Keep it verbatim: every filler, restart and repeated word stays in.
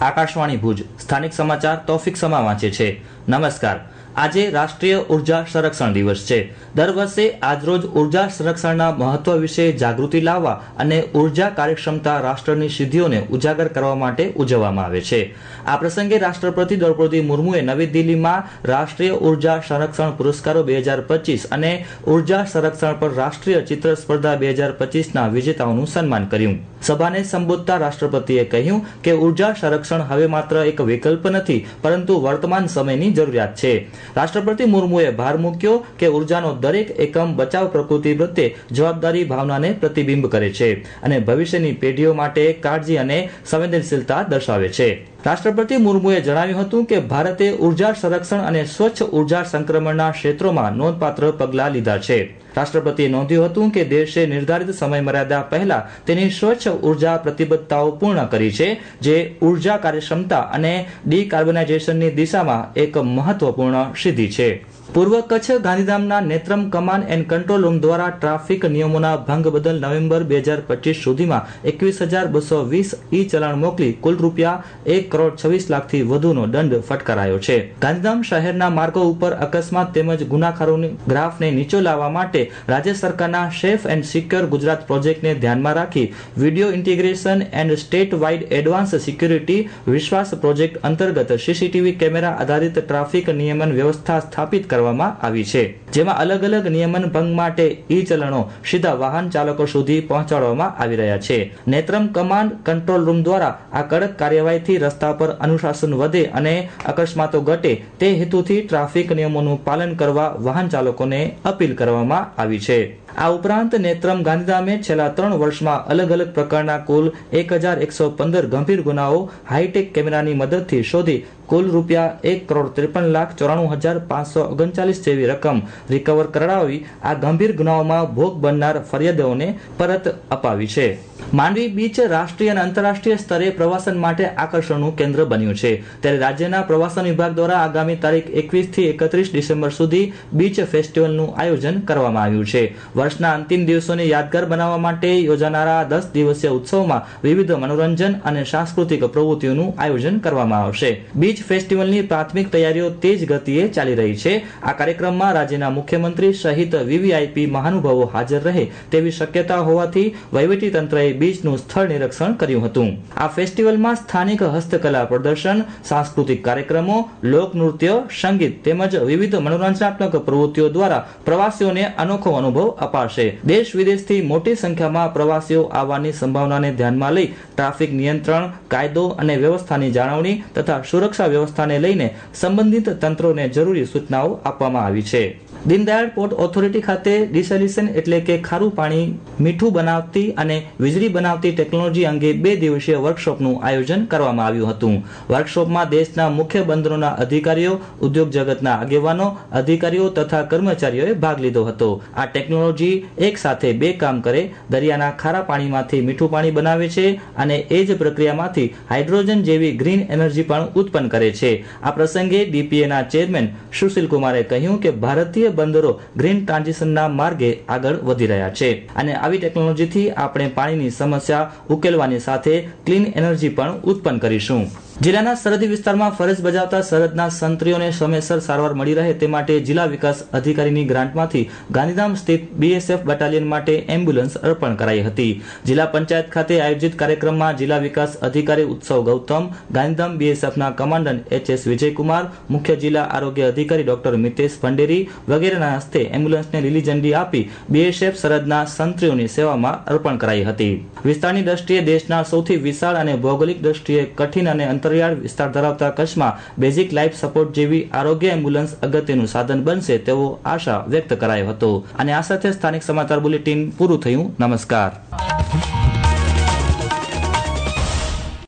આકાશવાણી ભુજ સ્થાનિક સમાચાર તૌફિક સમા વાંચે છે। નમસ્કાર। આજે રાષ્ટ્રીય ઉર્જા સંરક્ષણ દિવસ છે। દર વર્ષે આજરોજ ઉર્જા સંરક્ષણના મહત્વ વિશે જાગૃતિ લાવવા અને ઉર્જા કાર્યક્ષમતા રાષ્ટ્રની સિદ્ધિઓને ઉજાગર કરવા માટે ઉજવવામાં આવે છે। આ પ્રસંગે રાષ્ટ્રપતિ દ્રૌપદી મુર્મુએ નવી દિલ્હીમાં રાષ્ટ્રીય ઉર્જા સંરક્ષણ પુરસ્કારો બે હજાર પચીસ અને ઉર્જા સંરક્ષણ પર રાષ્ટ્રીય ચિત્ર સ્પર્ધા બે હજાર પચીસના વિજેતાઓનું સન્માન કર્યું। સભાને સંબોધતા રાષ્ટ્રપતિએ કહ્યું કે ઉર્જા સંરક્ષણ હવે માત્ર એક વિકલ્પ નથી, પરંતુ વર્તમાન સમયની જરૂરિયાત છે। રાષ્ટ્રપતિ મુર્મુએ ભાર મૂક્યો કે ઉર્જાનો દરેક એકમ બચાવ પ્રકૃતિ પ્રત્યે જવાબદારી ભાવનાને પ્રતિબિંબ કરે છે અને ભવિષ્યની પેઢીઓ માટે કાળજી અને સંવેદનશીલતા દર્શાવે છે। રાષ્ટ્રપતિ મુર્મુએ જણાવ્યું હતું કે ભારતે ઉર્જા સંરક્ષણ અને સ્વચ્છ ઉર્જા સંક્રમણના ક્ષેત્રોમાં નોંધપાત્ર પગલાં લીધા છે। રાષ્ટ્રપતિએ નોંધ્યું હતું કે દેશે નિર્ધારિત સમયમર્યાદા પહેલા તેની સ્વચ્છ ઉર્જા પ્રતિબદ્ધતાઓ પૂર્ણ કરી છે, જે ઉર્જા કાર્યક્ષમતા અને ડીકાર્બોનાઇઝેશનની દિશામાં એક મહત્વપૂર્ણ સિદ્ધિ છે। પૂર્વ કચ્છ ગાંધીધામના Netram command and control room દ્વારા ટ્રાફિક નિયમોના ભંગ બદલ નવેમ્બર બે હજાર પચીસ સુધીમાં એકવીસ હજાર બસો વીસ ઈ ચલણ મોકલી કુલ રૂપિયા એક કરોડ છવ્વીસ લાખથી વધુનો દંડ ફટકારાયો છે। ગાંધીધામ શહેરના માર્ગો ઉપર અકસ્માત તેમજ ગુનાખોરોની ગ્રાફને નીચો લાવવા માટે રાજ્ય સરકારના સેફ એન્ડ સિક્યોર ગુજરાત પ્રોજેક્ટને ધ્યાનમાં રાખી video integration and state wide advance security Vishwas project અંતર્ગત સીસીટીવી કેમેરા આધારિત ટ્રાફિક નિયમન વ્યવસ્થા સ્થાપિત કરવામાં આવી છે, જેમાં અલગ અલગ નિયમન ભંગ માટે ઈ ચલણો સીધા વાહન ચાલકો સુધી પહોંચાડવામાં આવી રહ્યા છે। નેત્રમ કમાન્ડ કંટ્રોલ રૂમ દ્વારા આ કડક કાર્યવાહીથી રસ્તા પર અનુશાસન વધે અને અકસ્માતો ઘટે તે હેતુથી ટ્રાફિક નિયમોનું પાલન કરવા વાહન ચાલકોને અપીલ કરવામાં આવી છે। આ ઉપરાંત નેત્રમ ગાંધીધામે છેલ્લા ત્રણ વર્ષમાં અલગ અલગ પ્રકારના કુલ એક હજાર એકસો પંદર ગંભીર ગુનાઓ હાઈટેક કેમેરાની મદદથી શોધી કુલ રૂપિયા એક કરોડ ત્રેપન લાખ ચોરાણું હજાર પાંચસો ઓગણચાલીસ જેવી રકમ રિકવર કરાવી આ ગંભીર ગુનાઓમાં ભોગ બનનાર ફરિયાદોને પરત અપાવી છે। માંડવી બીચ રાષ્ટ્રીય અને આંતરરાષ્ટ્રીય સ્તરે પ્રવાસન માટે આકર્ષણનું કેન્દ્ર બન્યું છે, ત્યારે રાજ્યના પ્રવાસન વિભાગ દ્વારા આગામી તારીખ એકવીસ થી એકત્રીસ ડિસેમ્બર સુધી બીચ ફેસ્ટિવલનું આયોજન કરવામાં આવ્યું છે। વર્ષના અંતિમ દિવસોને યાદગાર બનાવવા માટે યોજાનારા દસ દિવસીય ઉત્સવમાં વિવિધ મનોરંજન અને સાંસ્કૃતિક પ્રવૃત્તિઓનું આયોજન કરવામાં આવશે। બીચ ફેસ્ટિવલની પ્રાથમિક તૈયારીઓ તેજ ગતિએ ચાલી રહી છે। આ કાર્યક્રમમાં રાજ્યના મુખ્યમંત્રી સહિત વીવીઆઈપી મહાનુભાવો હાજર રહે તેવી શક્યતા હોવાથી વહીવટી તંત્રએ બીચનું સ્થળ નિરીક્ષણ કર્યું હતું। આ ફેસ્ટિવલમાં સ્થાનિક હસ્તકલા પ્રદર્શન, સાંસ્કૃતિક કાર્યક્રમો, લોકનૃત્ય, સંગીત તેમજ વિવિધ મનોરંજનાત્મક પ્રવૃત્તિઓ દ્વારા પ્રવાસીઓને અનોખો અનુભવ અપાશે। દેશ વિદેશથી મોટી સંખ્યામાં પ્રવાસીઓ આવવાની સંભાવનાને ધ્યાનમાં લઈ ટ્રાફિક નિયંત્રણ, કાયદો અને વ્યવસ્થાની જાળવણી તથા સુરક્ષા વ્યવસ્થાને લઈને સંબંધિત તંત્રોને જરૂરી સૂચનાઓ આપવામાં આવી છે। દીનદયાળ પોર્ટ ઓથોરિટી ખાતે ડિસેલિનેશન એટલે કે ખારું પાણી મીઠું બનાવતી અને વીજળી બનાવતી ટેકનોલોજી અંગે બે દિવસીય વર્કશોપનું આયોજન કરવામાં આવ્યું હતું। વર્કશોપમાં દેશના મુખ્ય બંદરોના અધિકારીઓ, ઉદ્યોગ જગતના આગેવાનો, અધિકારીઓ તથા કર્મચારીઓએ ભાગ લીધો હતો। આ ટેકનોલોજી એક સાથે બે કામ કરે, દરિયાના ખારા પાણીમાંથી મીઠું પાણી બનાવે છે અને એ જ પ્રક્રિયામાંથી હાઇડ્રોજન જેવી ગ્રીન એનર્જી પણ ઉત્પન્ન કરે છે। આ પ્રસંગે ડીપીએના ચેરમેન સુશીલ કુમારે કહ્યું કે ભારતીય બંદરો ગ્રીન ટ્રાન્ઝિશનના માર્ગે આગળ વધી રહ્યા છે અને આવી ટેકનોલોજીથી આપણે પાણીની સમસ્યા ઉકેલવાની સાથે ક્લીન એનર્જી પણ ઉત્પન્ન કરીશું। જિલ્લાના સરહદી વિસ્તારમાં ફરજ બજાવતા સરહદના સંત્રીઓને સમયસર સારવાર મળી રહે તે માટે જિલ્લા વિકાસ અધિકારીની ગ્રાન્ટમાંથી ગાંધીધામ સ્થિત બીએસએફ બટાલિયન માટે એમ્બ્યુલન્સ અર્પણ કરાઈ હતી। જિલ્લા પંચાયત ખાતે આયોજિત કાર્યક્રમમાં જિલ્લા વિકાસ અધિકારી ઉત્સવ ગૌતમ, ગાંધીધામ બીએસએફના કમાન્ડન્ટ એચ એસ વિજયકુમાર, મુખ્ય જિલ્લા આરોગ્ય અધિકારી ડોક્ટર મિતેશ ભંડેરી વગેરેના હસ્તે એમ્બ્યુલન્સને લીલી ઝંડી આપી બીએસએફ સરહદના સંત્રીઓની સેવામાં અર્પણ કરાઈ હતી। વિસ્તારની દ્રષ્ટિએ દેશના સૌથી વિશાળ અને ભૌગોલિક દ્રષ્ટિએ કઠિન અને અંતરિયાળ વિસ્તાર ધરાવતા કચ્છમાં બેઝિક લાઈફ સપોર્ટ જેવી આરોગ્ય એમ્બ્યુલન્સ અગત્યનું સાધન બનશે તેવો આશા વ્યક્ત કરાયો હતો। અને આ સાથે સ્થાનિક સમાચાર બુલેટિન પૂરું થયું। નમસ્કાર।